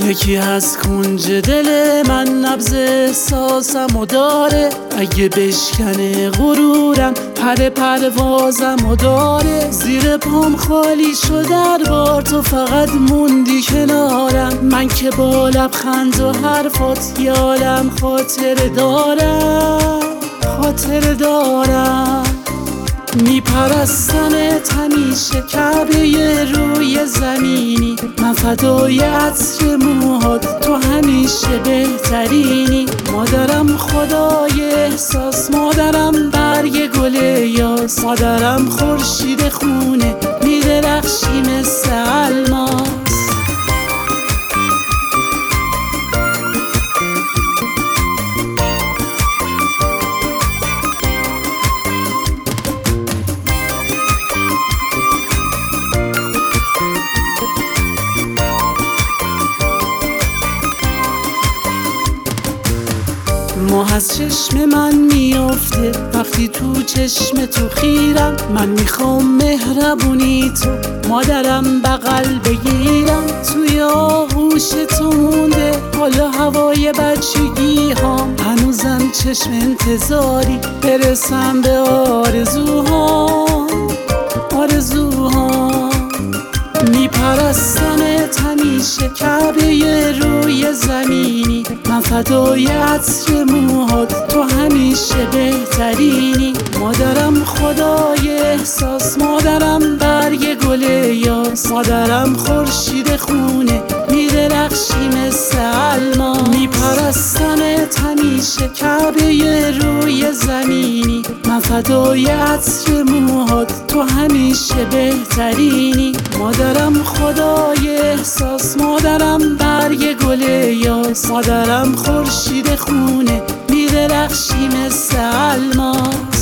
یکی از کنج دل من نبض احساسمو داره، اگه بشکنه غرورم پر پروازمو داره. زیر پام خالی شد در بار، تو فقط موندی کنارم. من که با لبخند و حرفات یه عالم خاطره دارم. میپرستمت همیشه کعبه روی زمینی، من فدای عطر موهات، تو همیشه بهترینی. مادرم خدای احساس، مادرم برگ گل یاس، مادرم خورشید خونه میدرخشی مثل الماس. ماه از چشم من میافته وقتی تو چشم تو خیرم. من میخوام مهربونی تو مادرم بغل بگیرم. توی آغوش تو مونده حالا هوای بچگی هام، هنوزم چشم انتظاری برسم به آرزوهام. میپرستمت همیشه کعبه روی زمینی، من فدای عطر موهات، تو همیشه بهترینی. مادرم خدای احساس، مادرم برگ گل یاس، مادرم خورشید خونه میدرخشی مثل الماس. میپرستمت همیشه کعبه روی زمینی، من فدای عطر موهات، تو همیشه بهترینی. مادرم خدای احساس، مادرم برگ گل یاس، مادرم خورشید خونه میدرخشی مثل الماس.